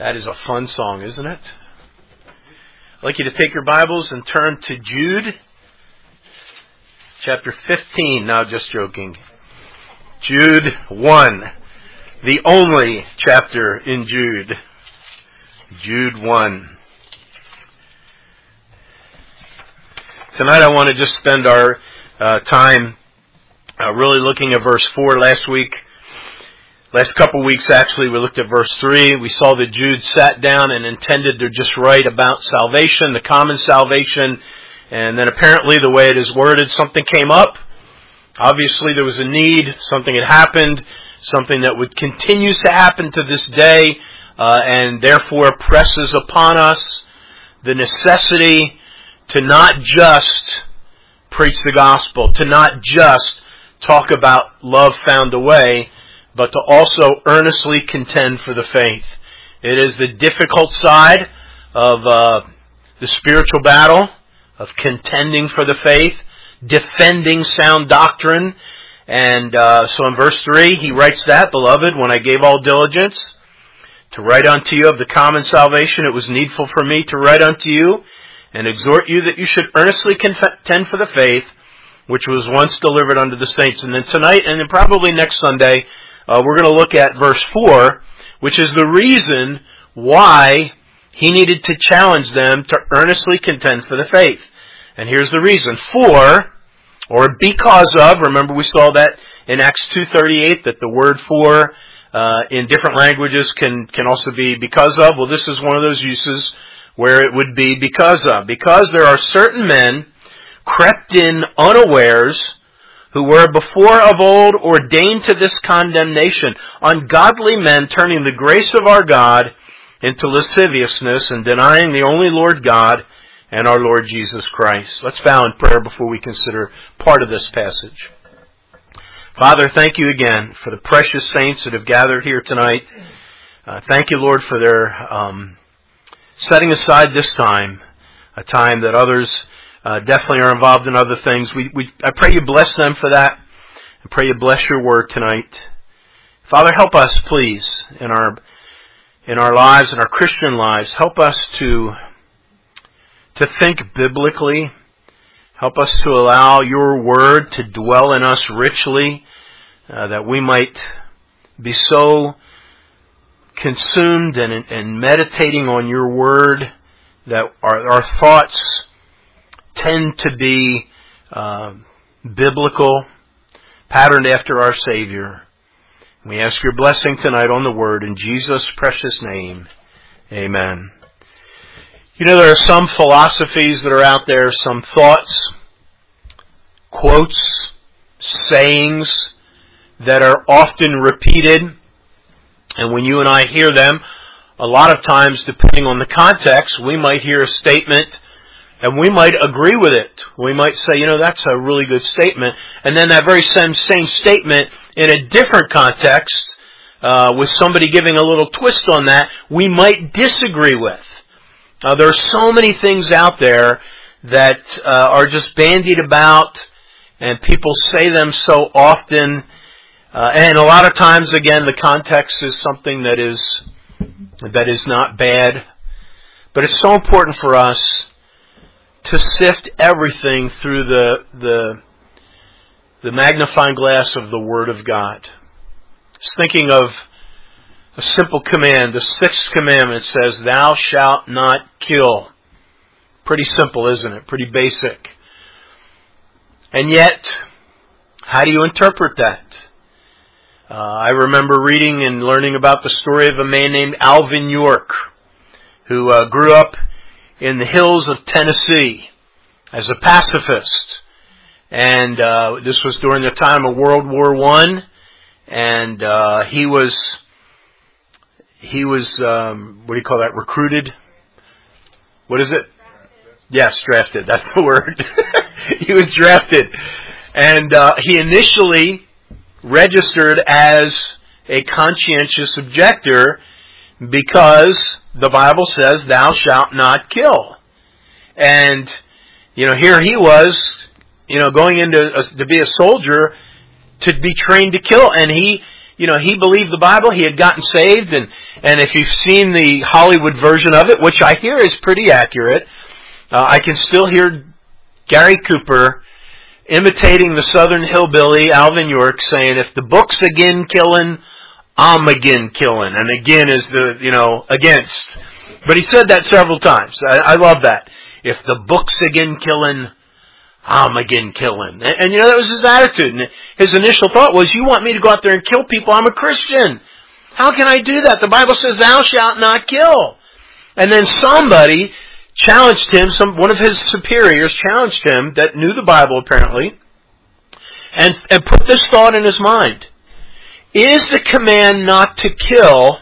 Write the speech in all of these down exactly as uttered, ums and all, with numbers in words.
That is a fun song, isn't it? I'd like you to take your Bibles and turn to Jude, chapter fifteen. No, just joking. Jude one, the only chapter in Jude. Jude one. Tonight I want to just spend our uh, time uh, really looking at verse four. Last week, last couple of weeks actually, we looked at verse three. We saw that Jude sat down and intended to just write about salvation, the common salvation, and then apparently the way it is worded, something came up. Obviously there was a need, something had happened, something that would continue to happen to this day, uh, and therefore presses upon us the necessity to not just preach the gospel, to not just talk about love found away, but to also earnestly contend for the faith. It is the difficult side of uh, the spiritual battle, of contending for the faith, defending sound doctrine. And uh, so in verse three, he writes that, Beloved, when I gave all diligence to write unto you of the common salvation, it was needful for me to write unto you and exhort you that you should earnestly contend for the faith which was once delivered unto the saints. And then tonight, and then probably next Sunday, uh, we're going to look at verse four, which is the reason why he needed to challenge them to earnestly contend for the faith. And here's the reason. For, or because of, remember we saw that in Acts two thirty-eight, that the word for uh, in different languages can, can also be because of. Well, this is one of those uses where it would be because of. Because there are certain men crept in unawares who were before of old ordained to this condemnation, ungodly men turning the grace of our God into lasciviousness and denying the only Lord God and our Lord Jesus Christ. Let's bow in prayer before we consider part of this passage. Father, thank you again for the precious saints that have gathered here tonight. Uh, thank you, Lord, for their um, setting aside this time, a time that others uh, definitely are involved in other things. We, we, I pray you bless them for that. I pray you bless your word tonight. Father, help us, please, in our in our lives, in our Christian lives. Help us to to think biblically. Help us to allow your word to dwell in us richly, uh, that we might be so consumed and, and meditating on your word that our, our thoughts tend to be uh, biblical, patterned after our Savior. We ask your blessing tonight on the word in Jesus' precious name. Amen. You know, there are some philosophies that are out there, some thoughts, quotes, sayings that are often repeated. And when you and I hear them, a lot of times, depending on the context, we might hear a statement and we might agree with it. We might say, you know, that's a really good statement. And then that very same, same statement in a different context, uh, with somebody giving a little twist on that, we might disagree with. Uh, there are so many things out there that uh, are just bandied about, and people say them so often. Uh, and a lot of times, again, the context is something that is that is not bad. But it's so important for us to sift everything through the the the magnifying glass of the Word of God. Just thinking of a simple command. The sixth commandment says, "Thou shalt not kill." Pretty simple, isn't it? Pretty basic. And yet, how do you interpret that? Uh, I remember reading and learning about the story of a man named Alvin York, who uh, grew up in the hills of Tennessee as a pacifist. And uh, this was during the time of World War One, and uh, he was he was um, what do you call that? Recruited? What is it? Yes, drafted. That's the word. He was drafted, and uh, he initially registered as a conscientious objector because the Bible says, "Thou shalt not kill." And you know, here he was, you know, going into a, to be a soldier to be trained to kill, and he, you know, he believed the Bible, he had gotten saved, and, and if you've seen the Hollywood version of it, which I hear is pretty accurate, uh, I can still hear Gary Cooper imitating the Southern hillbilly Alvin York saying, if the book's again killing, I'm again killing. And again is the, you know, against. But he said that several times. I, I love that. If the book's again killing, I'm again killing. And, and you know, that was his attitude. And his initial thought was, you want me to go out there and kill people? I'm a Christian. How can I do that? The Bible says, thou shalt not kill. And then somebody challenged him, some one of his superiors challenged him that knew the Bible apparently, and, and put this thought in his mind. Is the command not to kill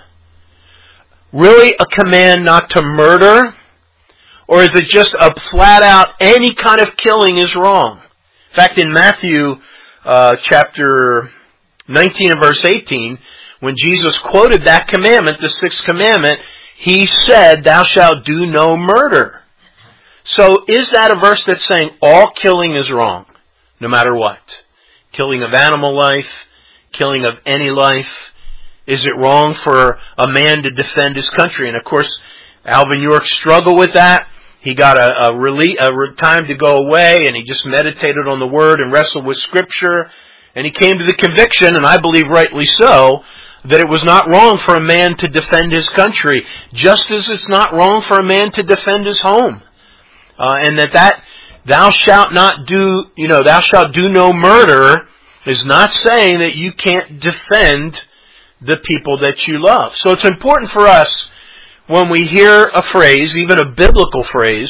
really a command not to murder? Or is it just a flat out, any kind of killing is wrong? In fact, in Matthew uh, chapter nineteen and verse eighteen, when Jesus quoted that commandment, the sixth commandment, he said, thou shalt do no murder. So is that a verse that's saying all killing is wrong, no matter what? Killing of animal life, killing of any life. Is it wrong for a man to defend his country? And of course, Alvin York struggled with that. He got a, a, rele- a time to go away, and he just meditated on the Word and wrestled with Scripture. And he came to the conviction, and I believe rightly so, that it was not wrong for a man to defend his country, just as it's not wrong for a man to defend his home. Uh, and that that thou shalt not do, you know, thou shalt do no murder is not saying that you can't defend the people that you love. So it's important for us when we hear a phrase, even a biblical phrase,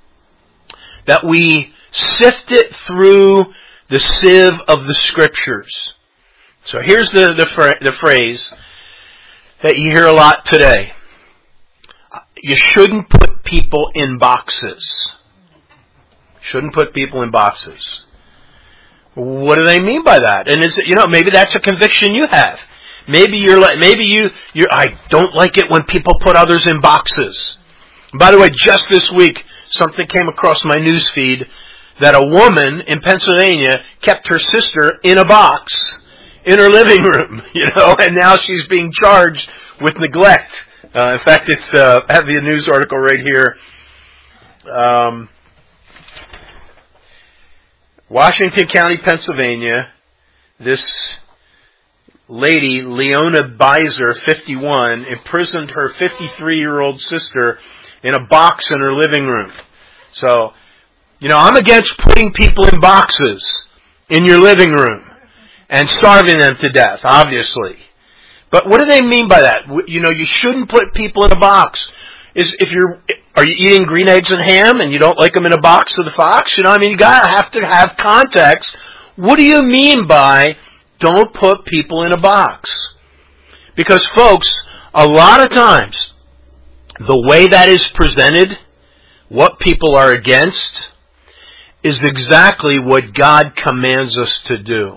that we sift it through the sieve of the Scriptures. So here's the, the, the phrase that you hear a lot today. You shouldn't put people in boxes. Shouldn't put people in boxes. What do they mean by that? And is it, you know, maybe that's a conviction you have. Maybe you're like, maybe you, you're, I don't like it when people put others in boxes. By the way, just this week, something came across my news feed that a woman in Pennsylvania kept her sister in a box in her living room, you know, and now she's being charged with neglect. Uh, in fact, it's, uh, I have the news article right here. Um, Washington County, Pennsylvania, this lady, Leona Beiser, fifty-one, imprisoned her fifty-three-year-old sister in a box in her living room. So, you know, I'm against putting people in boxes in your living room and starving them to death, obviously. But what do they mean by that? You know, you shouldn't put people in a box. Is if you're, are you eating green eggs and ham and you don't like them in a box with a fox? You know, I mean, you gotta have to have context. What do you mean by don't put people in a box? Because folks, a lot of times, the way that is presented, what people are against, is exactly what God commands us to do.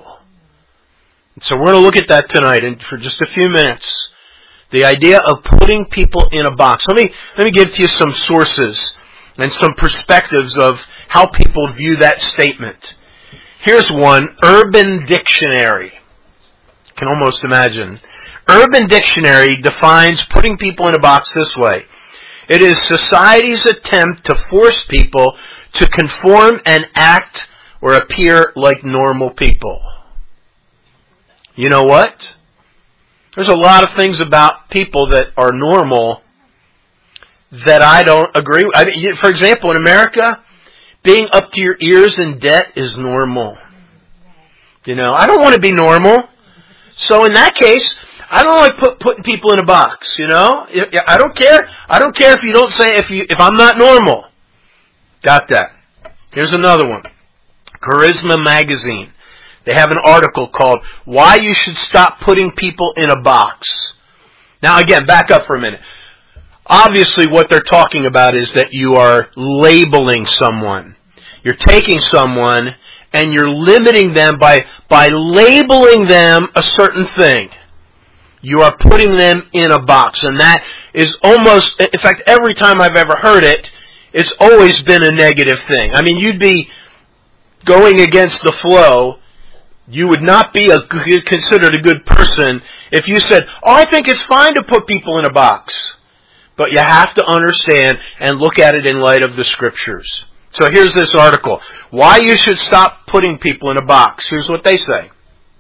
So we're going to look at that tonight and for just a few minutes. The idea of putting people in a box. Let me, let me give to you some sources and some perspectives of how people view that statement. Here's one, Urban Dictionary. You can almost imagine. Urban Dictionary defines putting people in a box this way. It is society's attempt to force people to conform and act or appear like normal people. You know what? There's a lot of things about people that are normal that I don't agree with. I mean, for example, in America, being up to your ears in debt is normal. You know, I don't want to be normal. So in that case, I don't like put, putting people in a box, you know? I don't care. I don't care if you don't say, if you, if I'm not normal. Got that. Here's another one. Charisma Magazine. They have an article called Why You Should Stop Putting People in a Box. Now again, back up for a minute. Obviously what they're talking about is that you are labeling someone. You're taking someone and you're limiting them by, by labeling them a certain thing. You are putting them in a box. And that is almost, in fact, every time I've ever heard it, it's always been a negative thing. I mean, you'd be going against the flow. You would not be a, considered a good person If you said, oh, I think it's fine to put people in a box. But you have to understand and look at it in light of the Scriptures. So here's this article. Why you should stop putting people in a box. Here's what they say.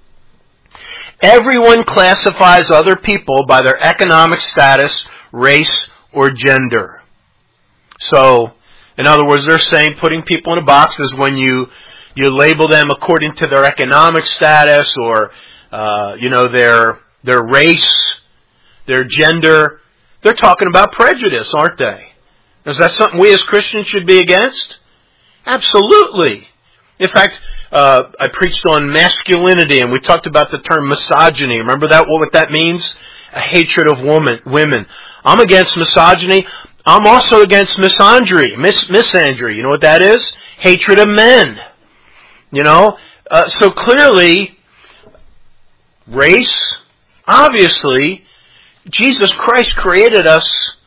Everyone classifies other people by their economic status, race, or gender. So, in other words, they're saying putting people in a box is when you you label them according to their economic status or uh, you know their their race, their gender. They're talking about prejudice, aren't they? Is that something we as Christians should be against? Absolutely. In fact, uh, I preached on masculinity, and we talked about the term misogyny. Remember that? What that means? A hatred of woman, women. I'm against misogyny. I'm also against misandry. Mis, misandry. You know what that is? Hatred of men. You know? Uh, so clearly, race, obviously, Jesus Christ created us.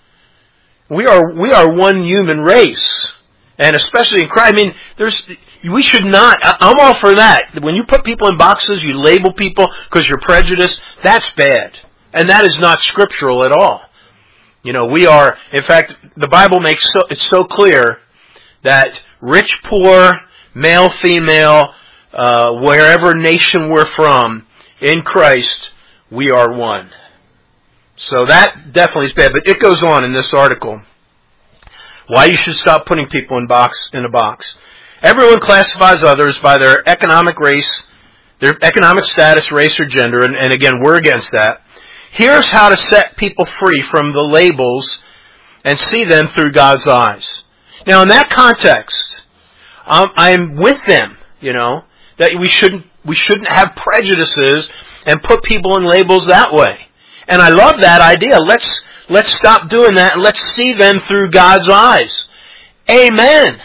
We are we are one human race, and especially in Christ. I mean, there's we should not. I'm all for that. When you put people in boxes, you label people because you're prejudiced. That's bad, and that is not scriptural at all. You know, we are. In fact, the Bible makes so, it's so clear that rich, poor, male, female, uh, wherever nation we're from, in Christ, we are one. So that definitely is bad. But it goes on in this article. Why you should stop putting people in box in a box. Everyone classifies others by their economic race, their economic status, race, or gender. And, and again, we're against that. Here's how to set people free from the labels and see them through God's eyes. Now, in that context, um, I'm with them, you know, that we shouldn't we shouldn't have prejudices and put people in labels that way. And I love that idea. Let's let's stop doing that and let's see them through God's eyes. Amen.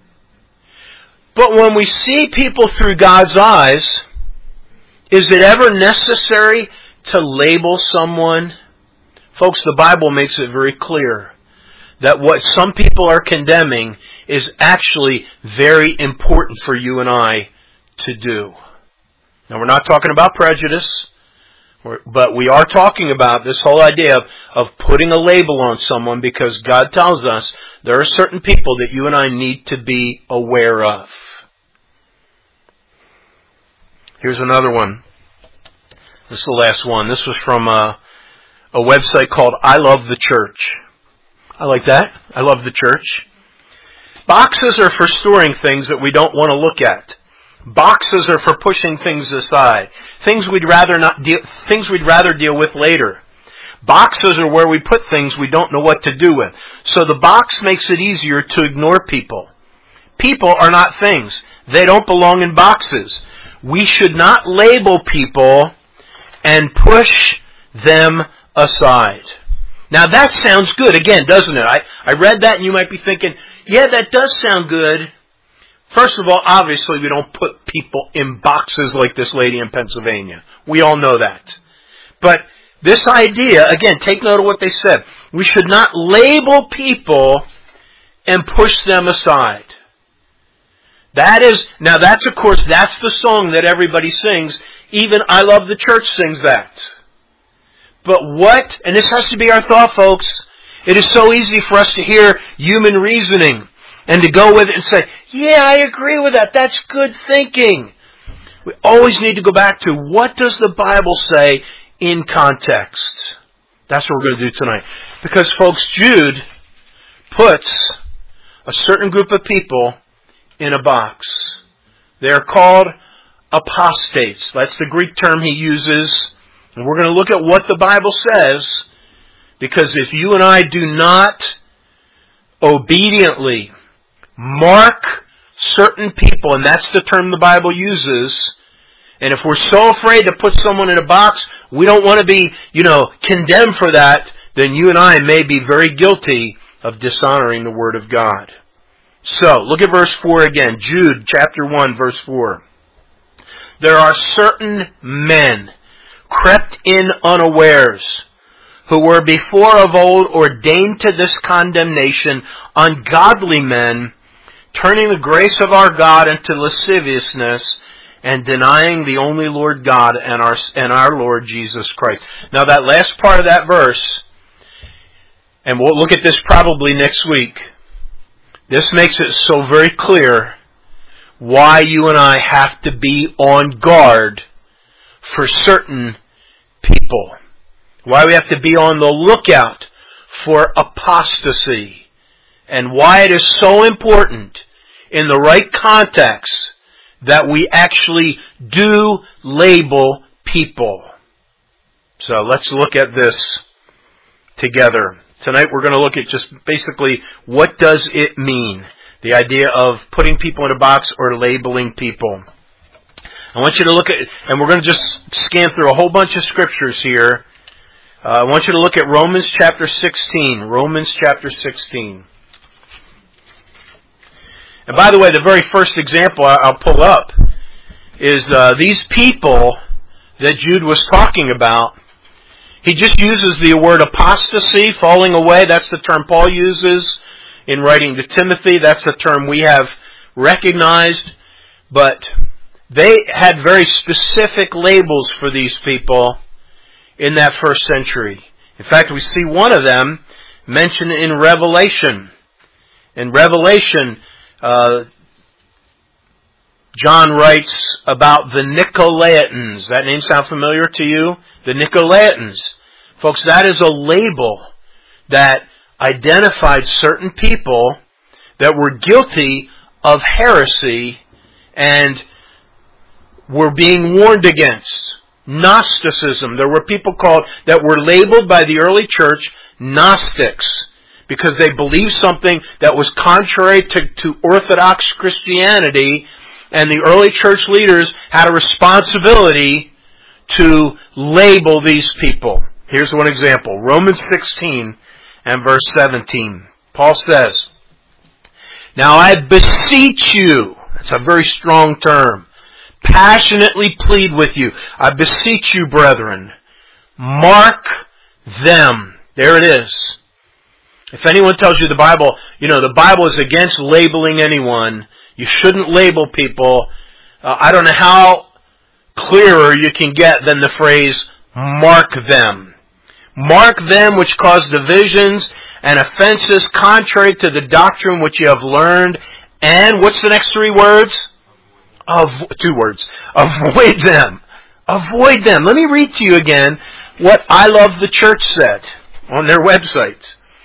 But when we see people through God's eyes, is it ever necessary to label someone? Folks, the Bible makes it very clear that what some people are condemning is actually very important for you and I to do. Now, we're not talking about prejudice. But we are talking about this whole idea of, of putting a label on someone because God tells us there are certain people that you and I need to be aware of. Here's another one. This is the last one. This was from a, a website called I Love the Church. I like that. I love the church. Boxes are for storing things that we don't want to look at. Boxes are for pushing things aside. Things we'd rather not deal, things we'd rather deal with later. Boxes are where we put things we don't know what to do with. So the box makes it easier to ignore people. People are not things. They don't belong in boxes. We should not label people and push them aside. Now that sounds good, again, doesn't it? I, I read that and you might be thinking, yeah, that does sound good. First of all, obviously we don't put people in boxes like this lady in Pennsylvania. We all know that. But this idea, again, take note of what they said. We should not label people and push them aside. That is, now that's of course, that's the song that everybody sings. Even I Love the Church sings that. But what, and this has to be our thought, folks, it is so easy for us to hear human reasoning and to go with it and say, yeah, I agree with that. That's good thinking. We always need to go back to what does the Bible say in context. That's what we're going to do tonight. Because, folks, Jude puts a certain group of people in a box. They're called apostates. That's the Greek term he uses. And we're going to look at what the Bible says. Because if you and I do not obediently mark certain people, and that's the term the Bible uses, and if we're so afraid to put someone in a box, we don't want to be, you know, condemned for that, then you and I may be very guilty of dishonoring the Word of God. So, look at verse four again. Jude chapter one, verse four. There are certain men crept in unawares, who were before of old ordained to this condemnation, ungodly men, turning the grace of our God into lasciviousness, and denying the only Lord God and our, and our Lord Jesus Christ. Now that last part of that verse, and we'll look at this probably next week, this makes it so very clear why you and I have to be on guard for certain people. Why we have to be on the lookout for apostasy. And why it is so important in the right context that we actually do label people. So let's look at this together. Tonight we're going to look at just basically what does it mean. The idea of putting people in a box or labeling people. I want you to look at, and we're going to just scan through a whole bunch of scriptures here. Uh, I want you to look at Romans chapter sixteen. Romans chapter sixteen. And by the way, the very first example I'll pull up is uh, these people that Jude was talking about. He just uses the word apostasy, falling away. That's the term Paul uses in writing to Timothy. That's the term we have recognized. But they had very specific labels for these people in that first century. In fact, we see one of them mentioned in Revelation. In Revelation, uh, John writes about the Nicolaitans. That name sound familiar to you? The Nicolaitans. Folks, that is a label that identified certain people that were guilty of heresy and were being warned against. Gnosticism. There were people called that were labeled by the early church Gnostics because they believed something that was contrary to, to Orthodox Christianity, and the early church leaders had a responsibility to label these people. Here's one example. Romans sixteen and verse seventeen. Paul says, "Now I beseech you," that's a very strong term, "passionately plead with you. I beseech you, brethren, mark them." There it is. If anyone tells you the Bible, you know, the Bible is against labeling anyone. You shouldn't label people. Uh, I don't know how clearer you can get than the phrase, mark them. Mark them which cause divisions and offenses contrary to the doctrine which you have learned. And what's the next three words? Of, two words. Avoid them. Avoid them. Let me read to you again what I Love the Church said on their website.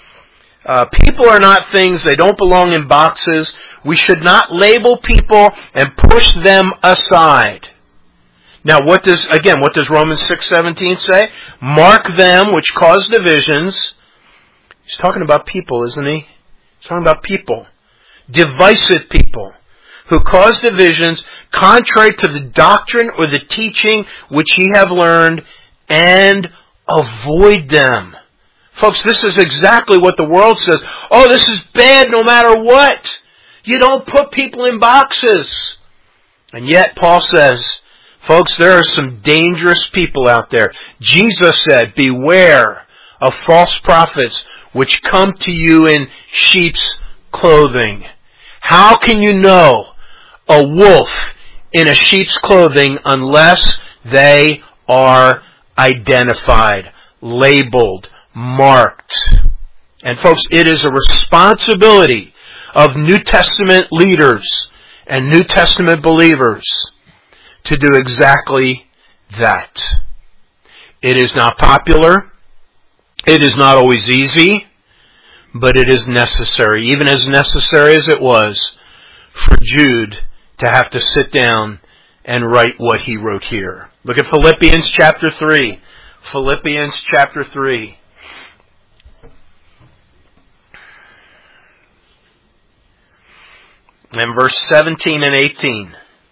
Uh, people are not things. They don't belong in boxes. We should not label people and push them aside. Now, what does, again, what does Romans six seventeen say? Mark them which cause divisions. He's talking about people, isn't he? He's talking about people. Divisive people who cause divisions contrary to the doctrine or the teaching which ye have learned, and avoid them. Folks, this is exactly what the world says. Oh, this is bad no matter what. You don't put people in boxes. And yet, Paul says, folks, there are some dangerous people out there. Jesus said, beware of false prophets which come to you in sheep's clothing. How can you know a wolf in a sheep's clothing unless they are identified, labeled, marked? And folks, it is a responsibility of New Testament leaders and New Testament believers to do exactly that. It is not popular. It is not always easy, but it is necessary, even as necessary as it was for Jude to have to sit down and write what he wrote here. Look at Philippians chapter three. Philippians chapter three. And verse seventeen and eighteen.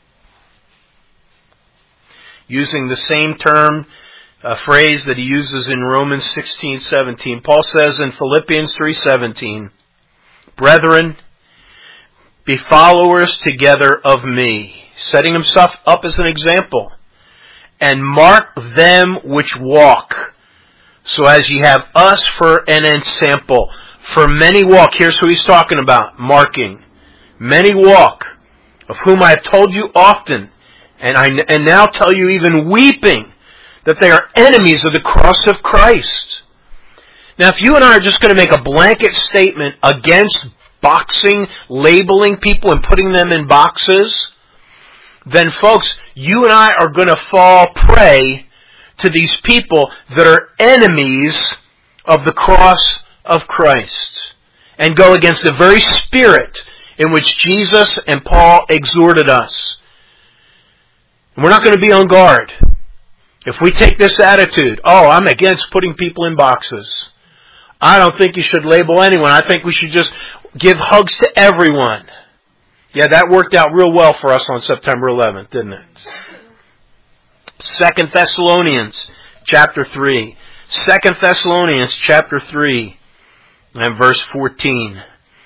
Using the same term, a phrase that he uses in Romans sixteen seventeen. Paul says in Philippians three seventeen, "Brethren, be followers together of me," setting himself up as an example, "and mark them which walk, so as ye have us for an ensample. For many walk," here's who he's talking about, marking. "Many walk, of whom I have told you often, And I and now tell you even weeping that they are enemies of the cross of Christ. Now if you and I are just going to make a blanket statement against boxing, labeling people and putting them in boxes, then folks, you and I are going to fall prey to these people that are enemies of the cross of Christ and go against the very spirit in which Jesus and Paul exhorted us. And we're not going to be on guard. If we take this attitude, oh, I'm against putting people in boxes. I don't think you should label anyone. I think we should just give hugs to everyone. Yeah, that worked out real well for us on September eleventh, didn't it? Second Thessalonians chapter three. Second Thessalonians chapter three and verse fourteen.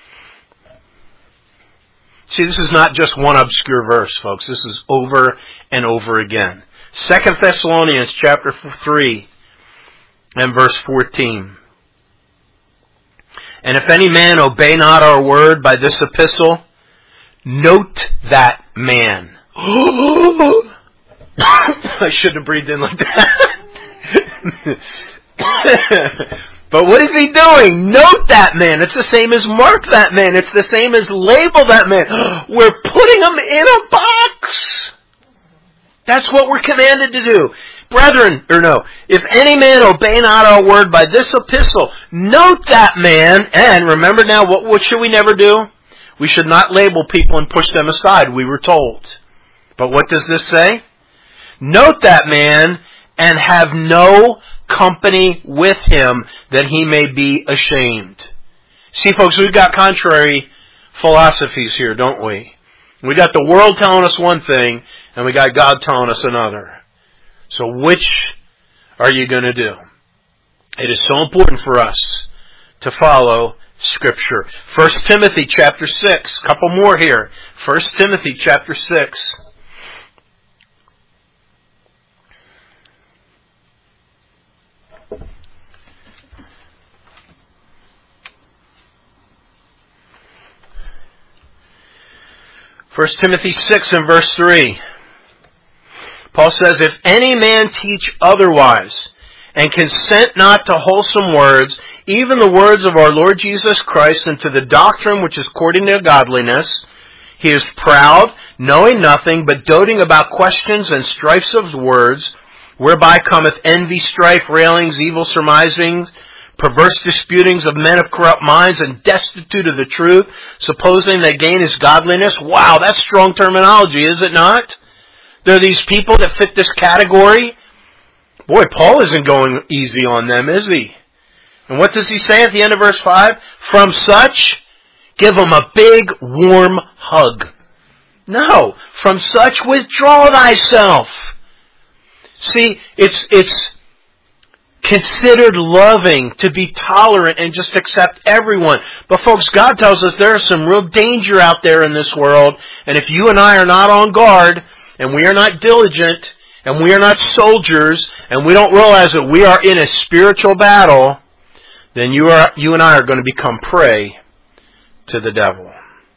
See, this is not just one obscure verse, folks. This is over and over again. Second Thessalonians chapter three and verse fourteen. And if any man obey not our word by this epistle, note that man. I shouldn't have breathed in like that. But what is he doing? Note that man. It's the same as mark that man. It's the same as label that man. We're putting him in a box. That's what we're commanded to do. Brethren, or no, if any man obey not our word by this epistle, note that man, and remember now, what, what should we never do? We should not label people and push them aside, we were told. But what does this say? Note that man, and have no company with him, that he may be ashamed. See, folks, we've got contrary philosophies here, don't we? We got the world telling us one thing, and we got God telling us another. So which are you going to do? It is so important for us to follow Scripture. First Timothy chapter six. A couple more here. First Timothy chapter six. First Timothy six and verse three. Paul says, if any man teach otherwise, and consent not to wholesome words, even the words of our Lord Jesus Christ, and to the doctrine which is according to godliness, he is proud, knowing nothing, but doting about questions and strifes of words, whereby cometh envy, strife, railings, evil surmisings, perverse disputings of men of corrupt minds, and destitute of the truth, supposing that gain is godliness. Wow, that's strong terminology, is it not? There are these people that fit this category. Boy, Paul isn't going easy on them, is he? And what does he say at the end of verse five? From such, give them a big, warm hug. No, from such, withdraw thyself. See, it's it's considered loving to be tolerant and just accept everyone. But folks, God tells us there is some real danger out there in this world, and if you and I are not on guard, and we are not diligent, and we are not soldiers, and we don't realize that we are in a spiritual battle, then you are you and I are going to become prey to the devil.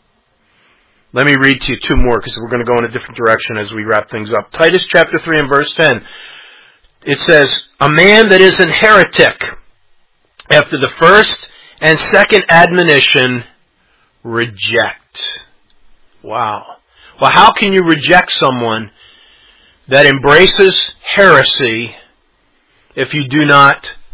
Let me read to you two more, because we're going to go in a different direction as we wrap things up. Titus chapter three and verse ten. It says, a man that is an heretic, after the first and second admonition, reject. Wow. Well, how can you reject someone that embraces heresy if you do not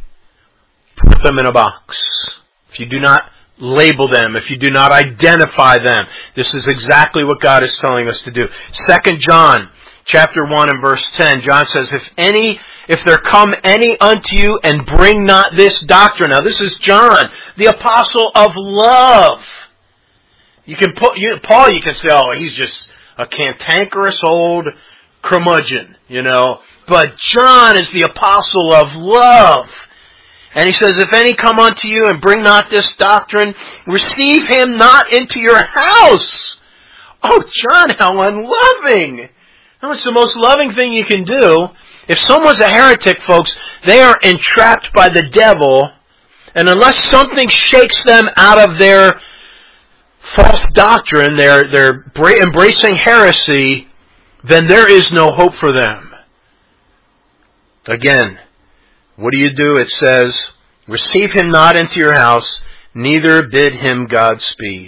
put them in a box? If you do not label them, if you do not identify them? This is exactly what God is telling us to do. Second John chapter one and verse ten, John says, If any, if there come any unto you and bring not this doctrine. Now this is John, the apostle of love. You can put, you, Paul, you can say, oh, he's just a cantankerous old curmudgeon, you know. But John is the apostle of love. And he says, if any come unto you and bring not this doctrine, receive him not into your house. Oh, John, how unloving. Now, it's the most loving thing you can do. If someone's a heretic, folks, they are entrapped by the devil. And unless something shakes them out of their false doctrine, they're, they're embracing heresy, then there is no hope for them. Again, what do you do? It says, receive him not into your house, neither bid him Godspeed.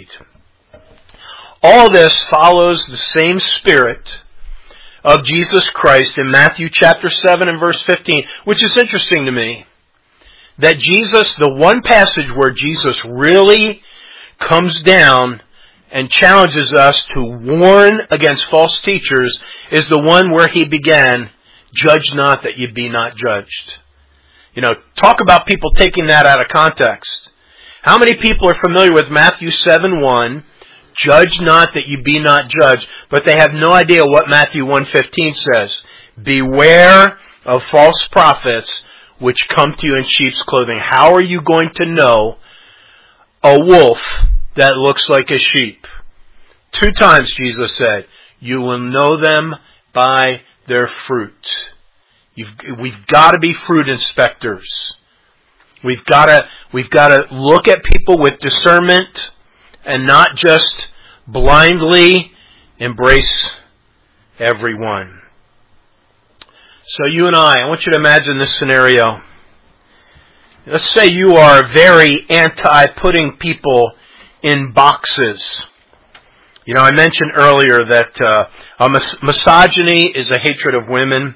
All this follows the same spirit of Jesus Christ in Matthew chapter seven and verse fifteen, which is interesting to me. That Jesus, the one passage where Jesus really comes down and challenges us to warn against false teachers, is the one where he began, judge not that ye be not judged. You know, talk about people taking that out of context. How many people are familiar with Matthew seven one, judge not that you be not judged, but they have no idea what Matthew one fifteen says. Beware of false prophets which come to you in sheep's clothing. How are you going to know a wolf that looks like a sheep? Two times Jesus said, you will know them by their fruit. You've, we've got to be fruit inspectors. We've got to, we've got to look at people with discernment and not just blindly embrace everyone. So you and I, I want you to imagine this scenario. Let's say you are very anti-putting people in boxes. You know, I mentioned earlier that uh, a mis- misogyny is a hatred of women.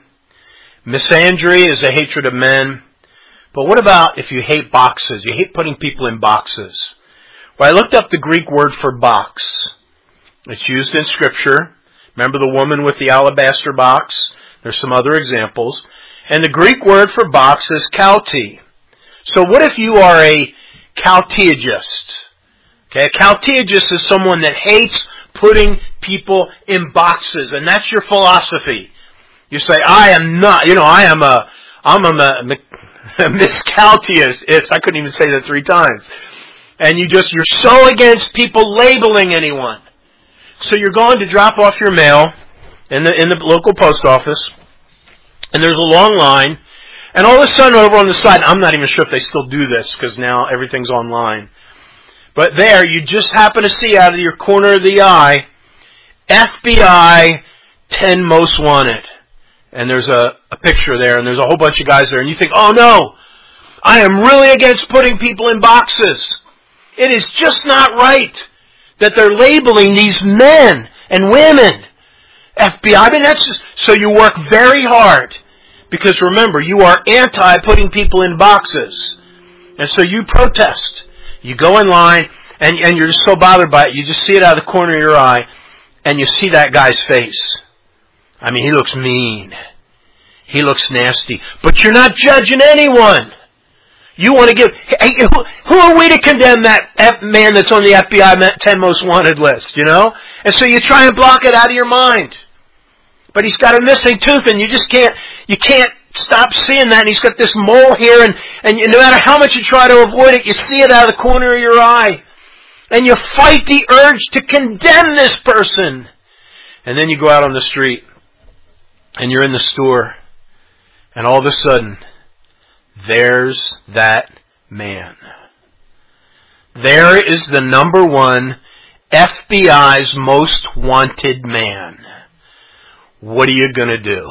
Misandry is a hatred of men. But what about if you hate boxes? You hate putting people in boxes. Well, I looked up the Greek word for box. It's used in Scripture. Remember the woman with the alabaster box? There's some other examples. And the Greek word for box is kauti. So what if you are a kauteologist? Okay, a kauteologist is someone that hates putting people in boxes, and that's your philosophy. You say, I am not, you know, I am a, I'm a, a, a miscalteist. I couldn't even say that three times. And you just, you're so against people labeling anyone. So you're going to drop off your mail in the in the local post office, and there's a long line, and all of a sudden over on the side, I'm not even sure if they still do this because now everything's online, but there you just happen to see out of your corner of the eye, F B I ten most wanted, and there's a, a picture there, and there's a whole bunch of guys there, and you think, oh no, I am really against putting people in boxes. It is just not right that they're labeling these men and women F B I. I mean, that's just, so you work very hard. Because remember, you are anti putting people in boxes. And so you protest. You go in line, and, and you're just so bothered by it, you just see it out of the corner of your eye, and you see that guy's face. I mean, he looks mean. He looks nasty. But you're not judging anyone. You want to give... Hey, who, who are we to condemn that F, man that's on the F B I ten most wanted list, you know? And so you try and block it out of your mind. But he's got a missing tooth, and you just can't, you can't stop seeing that, and he's got this mole here, and, and no matter how much you try to avoid it, you see it out of the corner of your eye. And you fight the urge to condemn this person. And then you go out on the street, and you're in the store, and all of a sudden, there's that man. There is the number one F B I's most wanted man. What are you going to do?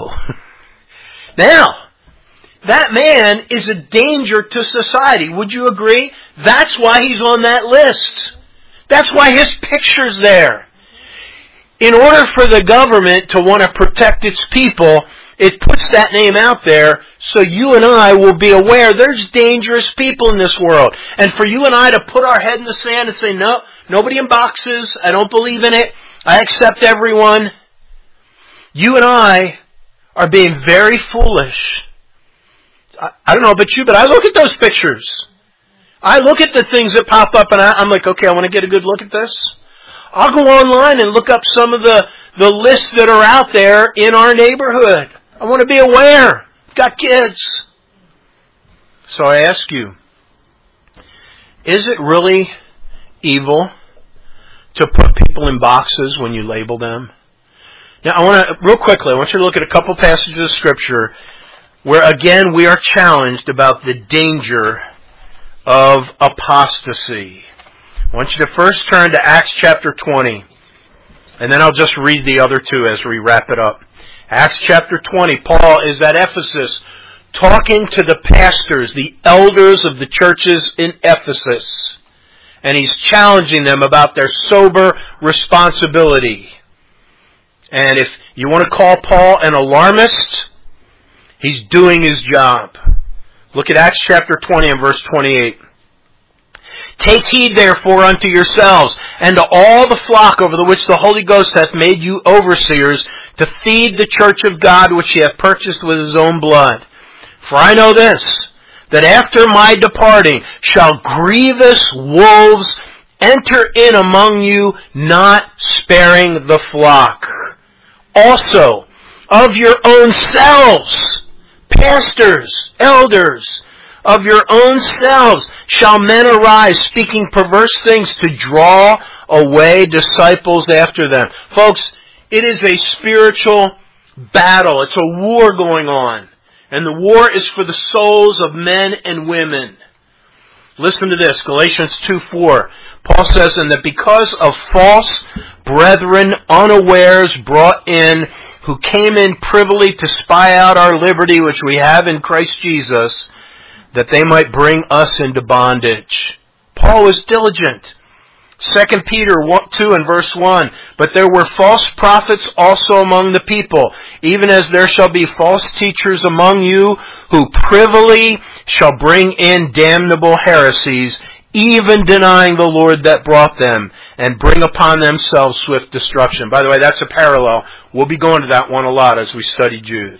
Now, that man is a danger to society. Would you agree? That's why he's on that list. That's why his picture's there. In order for the government to want to protect its people, it puts that name out there so you and I will be aware there's dangerous people in this world. And for you and I to put our head in the sand and say, no, nobody in boxes, I don't believe in it, I accept everyone. You and I are being very foolish. I, I don't know about you, but I look at those pictures. I look at the things that pop up and I, I'm like, okay, I want to get a good look at this. I'll go online and look up some of the, the lists that are out there in our neighborhood. I want to be aware. Got kids. So I ask you, is it really evil to put people in boxes when you label them? Now, I want to, real quickly, I want you to look at a couple passages of Scripture where, again, we are challenged about the danger of apostasy. I want you to first turn to Acts chapter twenty. And then I'll just read the other two as we wrap it up. Acts chapter twenty, Paul is at Ephesus talking to the pastors, the elders of the churches in Ephesus. And he's challenging them about their sober responsibility. And if you want to call Paul an alarmist, he's doing his job. Look at Acts chapter twenty and verse twenty-eight. Take heed therefore unto yourselves, and to all the flock over the which the Holy Ghost hath made you overseers, to feed the church of God which he hath purchased with his own blood. For I know this, that after my departing shall grievous wolves enter in among you, not sparing the flock. Also, of your own selves, pastors, elders, of your own selves shall men arise, speaking perverse things to draw away disciples after them. Folks, it is a spiritual battle. It's a war going on. And the war is for the souls of men and women. Listen to this, Galatians two four. Paul says, and that because of false brethren unawares brought in, who came in privily to spy out our liberty which we have in Christ Jesus, that they might bring us into bondage. Paul was diligent. Second Peter two and verse one, but there were false prophets also among the people, even as there shall be false teachers among you, who privily shall bring in damnable heresies, even denying the Lord that brought them, and bring upon themselves swift destruction. By the way, that's a parallel. We'll be going to that one a lot as we study Jude.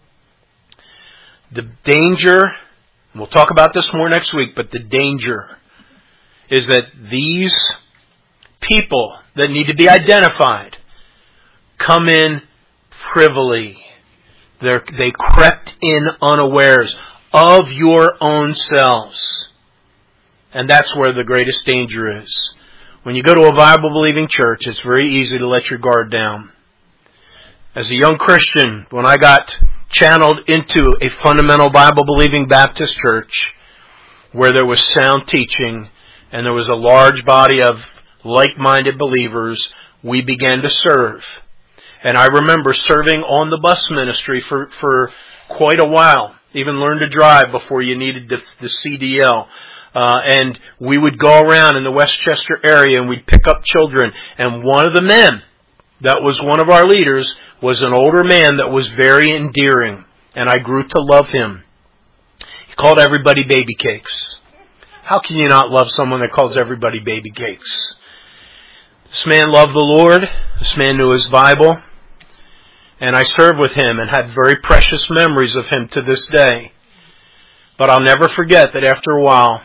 The danger, we'll talk about this more next week, but the danger is that these people that need to be identified come in privily. They're, they crept in unawares of your own selves. And that's where the greatest danger is. When you go to a Bible-believing church, it's very easy to let your guard down. As a young Christian, when I got channeled into a fundamental Bible-believing Baptist church where there was sound teaching and there was a large body of like-minded believers, we began to serve. And I remember serving on the bus ministry for, for quite a while. Even learned to drive before you needed the, the C D L. Uh, and we would go around in the Westchester area and we'd pick up children. And one of the men that was one of our leaders was an older man that was very endearing. And I grew to love him. He called everybody baby cakes. How can you not love someone that calls everybody baby cakes? This man loved the Lord. This man knew his Bible. And I served with him and had very precious memories of him to this day. But I'll never forget that after a while,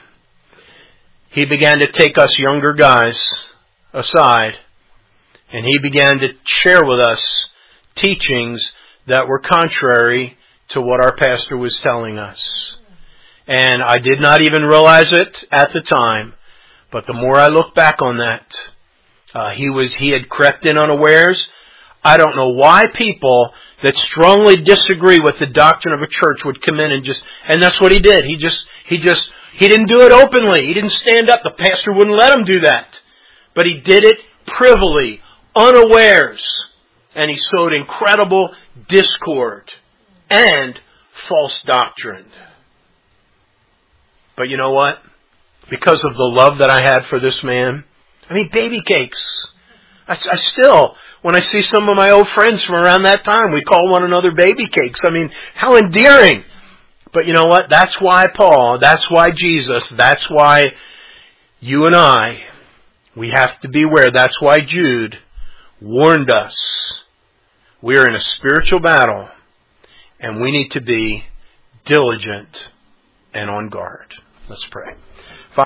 he began to take us younger guys aside, and he began to share with us teachings that were contrary to what our pastor was telling us. And I did not even realize it at the time, but the more I look back on that, uh, he was he had crept in unawares. I don't know why people that strongly disagree with the doctrine of a church would come in and just, and that's what he did. He just, he just, he didn't do it openly. He didn't stand up. The pastor wouldn't let him do that. But he did it privily, unawares. And he sowed incredible discord and false doctrine. But you know what? Because of the love that I had for this man, I mean, baby cakes. I, I still, when I see some of my old friends from around that time, we call one another baby cakes. I mean, how endearing. But you know what? That's why Paul, that's why Jesus, that's why you and I, we have to beware. That's why Jude warned us. We are in a spiritual battle, and we need to be diligent and on guard. Let's pray.